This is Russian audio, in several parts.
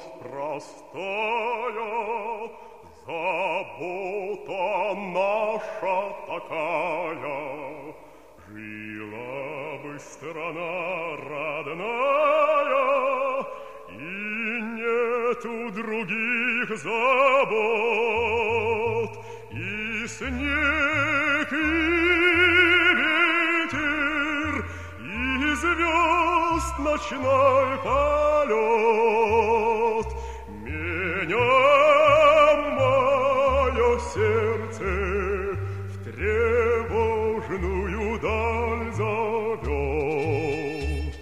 простая, забота наша такая. Жила бы страна родная, и нету других забот, и снег, и ветер, и звезд ночной полет. Меня мое сердце в тревожную даль зовет.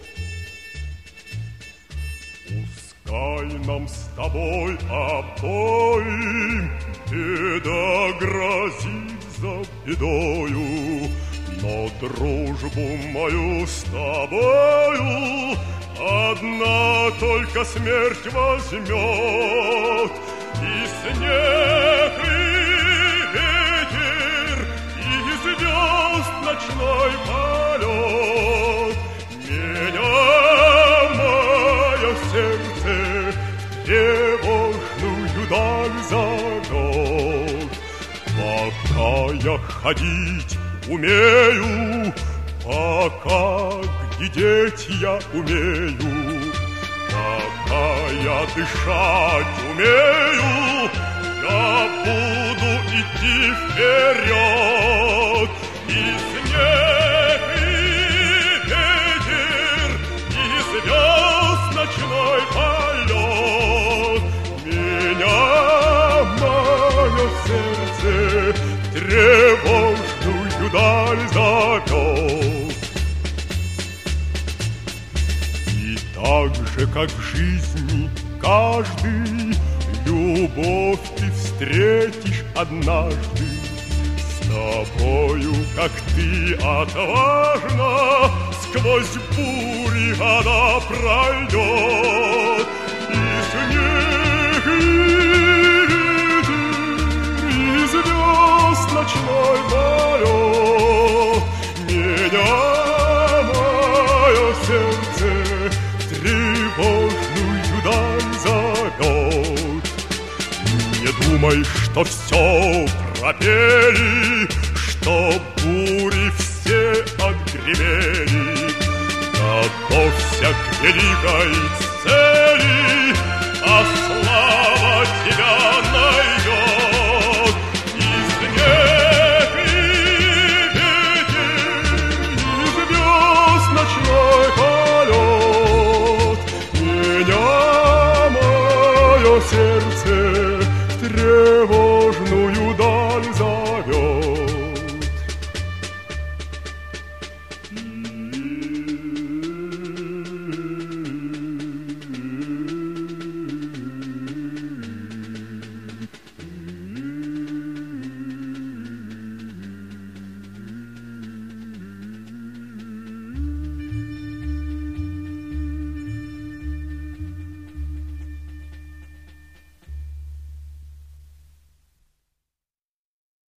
Пускай нам с тобой обоим беда грозит за бедою, но дружбу мою с тобою одна только смерть возьмет. И снег, и ветер, и звезд ночной полет. Меня мое сердце в тревожную даль зовет. Пока я ходить умею, пока глядеть я умею, пока я дышать умею, я буду идти вперед. И снег, и ветер, и звезд ночной полет. Меня мое сердце в тревожную даль зовет. И так же, как в жизни каждый, любовь ты встретишь однажды. С тобою, как ты отважно, сквозь бури она пройдет. И снег, и ветер, и звезд ночной полет. Меня мое сердце в тревожную даль зовет. Не думай, что все пропели, что бури все отгремели. Готовься к великой сцене.